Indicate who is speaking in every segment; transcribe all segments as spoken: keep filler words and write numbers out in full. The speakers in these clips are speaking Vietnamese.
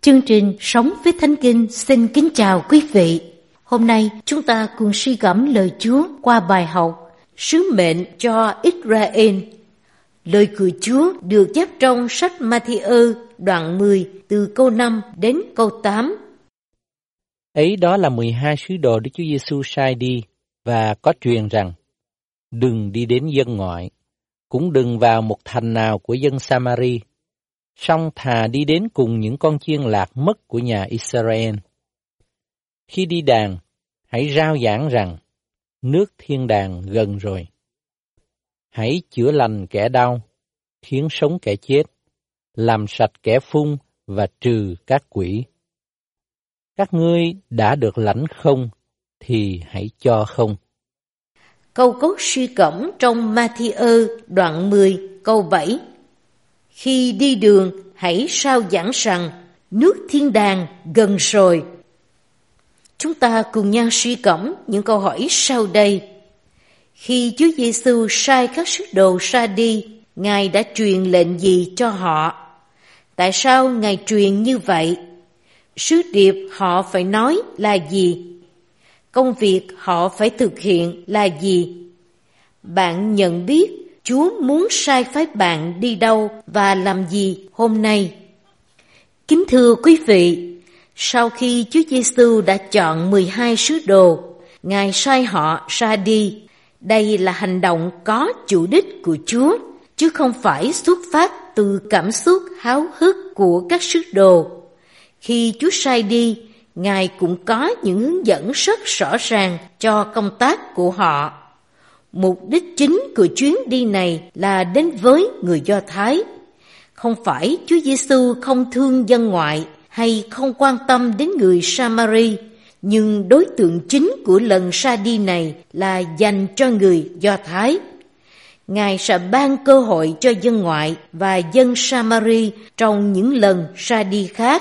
Speaker 1: Chương trình Sống với Thánh Kinh xin kính chào quý vị. Hôm nay chúng ta cùng suy gẫm lời Chúa qua bài học Sứ mệnh cho Israel. Lời của Chúa được chép trong sách Ma-thi-ơ đoạn mười từ câu năm đến câu tám.
Speaker 2: Ấy đó là mười hai sứ đồ Đức Chúa Giêsu sai đi, và có truyền rằng: đừng đi đến dân ngoại, cũng đừng vào một thành nào của dân Sa-ma-ri, song thà đi đến cùng những con chiên lạc mất của nhà Israel. Khi đi đàn, hãy rao giảng rằng: nước thiên đàng gần rồi. Hãy chữa lành kẻ đau, khiến sống kẻ chết, làm sạch kẻ phung và trừ các quỷ. Các ngươi đã được lãnh không, thì hãy cho không.
Speaker 1: Câu cốt suy gẫm trong Ma-thi-ơ đoạn mười câu bảy. Khi đi đường, hãy rao giảng rằng nước thiên đàng gần rồi. Chúng ta cùng nhau suy gẫm những câu hỏi sau đây. Khi Chúa Giêsu sai các sứ đồ ra đi, Ngài đã truyền lệnh gì cho họ? Tại sao Ngài truyền như vậy? Sứ điệp họ phải nói là gì? Công việc họ phải thực hiện là gì? Bạn nhận biết Chúa muốn sai phái bạn đi đâu và làm gì hôm nay? Kính thưa quý vị, sau khi Chúa Giêsu đã chọn mười hai sứ đồ, Ngài sai họ ra đi. Đây là hành động có chủ đích của Chúa, chứ không phải xuất phát từ cảm xúc háo hức của các sứ đồ. Khi Chúa sai đi, Ngài cũng có những hướng dẫn rất rõ ràng cho công tác của họ. Mục đích chính của chuyến đi này là đến với người Do Thái. Không phải Chúa Giêsu không thương dân ngoại hay không quan tâm đến người Sa-ma-ri, nhưng đối tượng chính của lần ra đi này là dành cho người Do Thái. Ngài sẽ ban cơ hội cho dân ngoại và dân Sa-ma-ri trong những lần ra đi khác.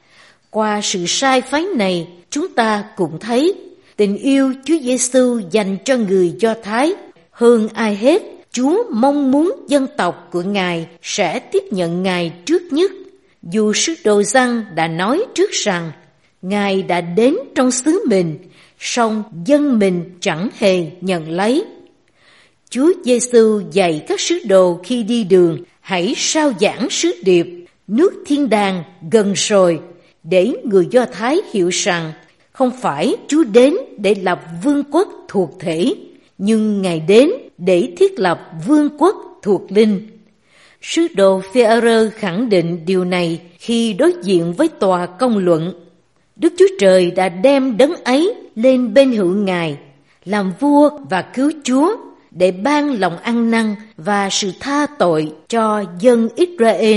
Speaker 1: Qua sự sai phái này, chúng ta cũng thấy tình yêu Chúa Giêsu dành cho người Do Thái. Hơn ai hết, Chúa mong muốn dân tộc của Ngài sẽ tiếp nhận Ngài trước nhất. Dù sứ đồ Giăng đã nói trước rằng Ngài đã đến trong xứ mình, song dân mình chẳng hề nhận lấy. Chúa Giêsu dạy các sứ đồ khi đi đường hãy rao giảng sứ điệp nước thiên đàng gần rồi, để người Do Thái hiểu rằng không phải Chúa đến để lập vương quốc thuộc thể, nhưng Ngài đến để thiết lập vương quốc thuộc linh. Sứ đồ Phê-a-rơ khẳng định điều này khi đối diện với tòa công luận. Đức Chúa Trời đã đem đấng ấy lên bên hữu Ngài, làm vua và cứu Chúa, để ban lòng ăn năn và sự tha tội cho dân Israel.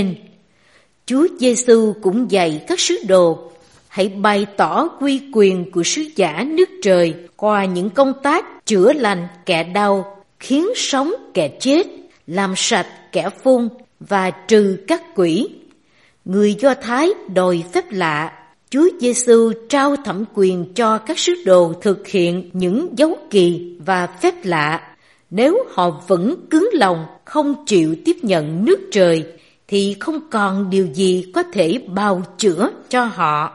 Speaker 1: Chúa Giêsu cũng dạy các sứ đồ hãy bày tỏ uy quyền của sứ giả nước trời qua những công tác chữa lành kẻ đau, khiến sống kẻ chết, làm sạch kẻ phun và trừ các quỷ. Người Do Thái đòi phép lạ. Chúa Giêsu trao thẩm quyền cho các sứ đồ thực hiện những dấu kỳ và phép lạ. Nếu họ vẫn cứng lòng không chịu tiếp nhận nước trời, thì không còn điều gì có thể bào chữa cho họ.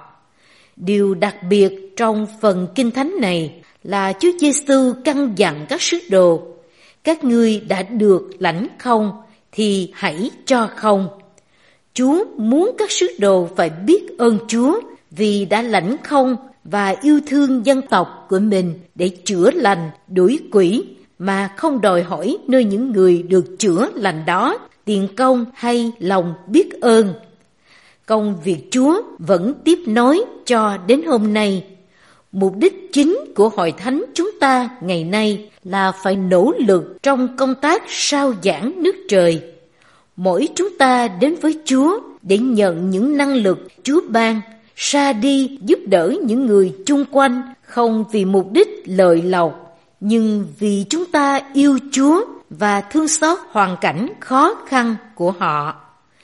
Speaker 1: Điều đặc biệt trong phần Kinh Thánh này là Chúa Giêsu căn dặn các sứ đồ: các ngươi đã được lãnh không, thì hãy cho không. Chúa muốn các sứ đồ phải biết ơn Chúa vì đã lãnh không và yêu thương dân tộc của mình để chữa lành, đuổi quỷ, mà không đòi hỏi nơi những người được chữa lành đó tiền công hay lòng biết ơn. Công việc Chúa vẫn tiếp nối cho đến hôm nay. Mục đích chính của Hội Thánh chúng ta ngày nay là phải nỗ lực trong công tác rao giảng nước trời. Mỗi chúng ta đến với Chúa để nhận những năng lực Chúa ban, ra đi giúp đỡ những người chung quanh, không vì mục đích lợi lộc, nhưng vì chúng ta yêu Chúa và thương xót hoàn cảnh khó khăn của họ.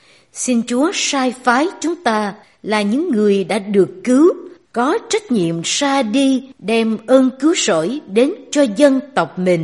Speaker 1: Xin Chúa sai phái chúng ta là những người đã được cứu, có trách nhiệm ra đi đem ơn cứu rỗi đến cho dân tộc mình.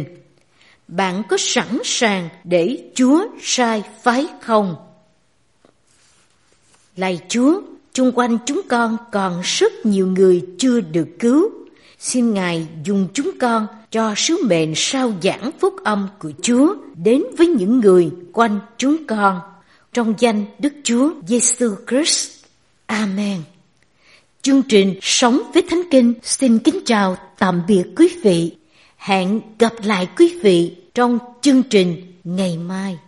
Speaker 1: Bạn có sẵn sàng để Chúa sai phái không? Lạy Chúa, Chung quanh chúng con còn rất nhiều người chưa được cứu. Xin Ngài dùng chúng con cho sứ mệnh rao giảng phúc âm của Chúa đến với những người quanh chúng con. Trong danh Đức Chúa Giêsu Christ. Amen. Chương trình Sống với Thánh Kinh xin kính chào tạm biệt quý vị. Hẹn gặp lại quý vị trong chương trình ngày mai.